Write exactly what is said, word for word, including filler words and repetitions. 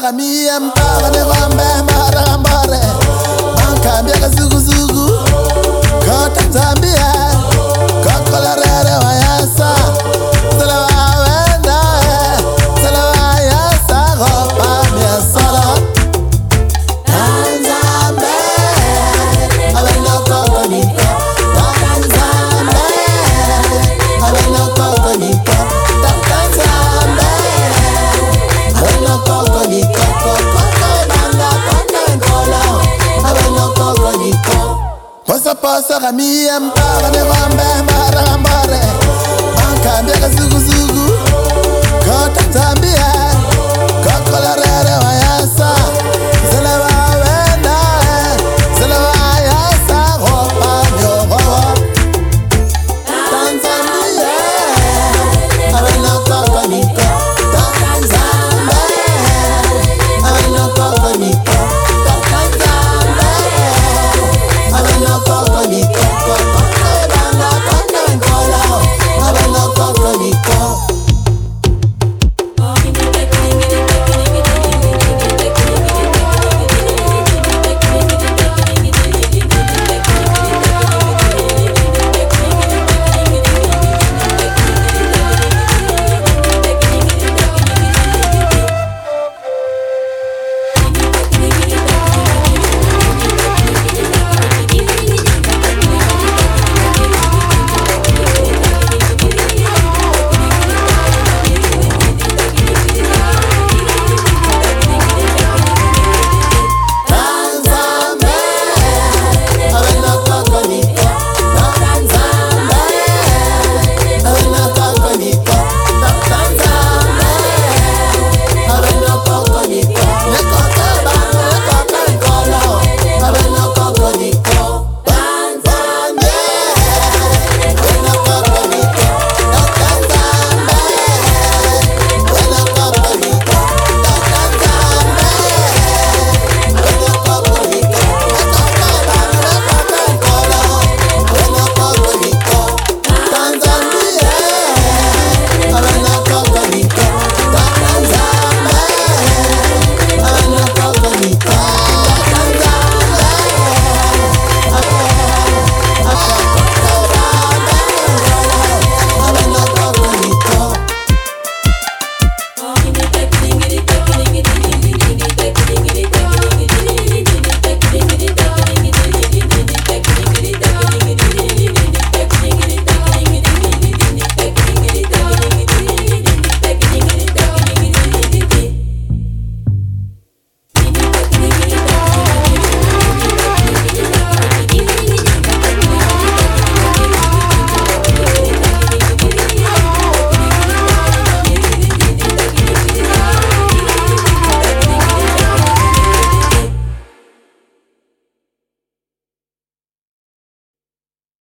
mie mpaka ne gombe mara mbare ankambia kazugu zugu kota tambia kokola rere wa yasa salawa wenda salawa yasa gopa mia sala Tanzambe abeno koko niko Tanzambe abeno koko niko Tanzambe abeno koko niko koko banda koko nkolo abeno koko niko Pasa pasa kamie mpaka ne gombe mara mbare ankambia kazugu zugu kota tambia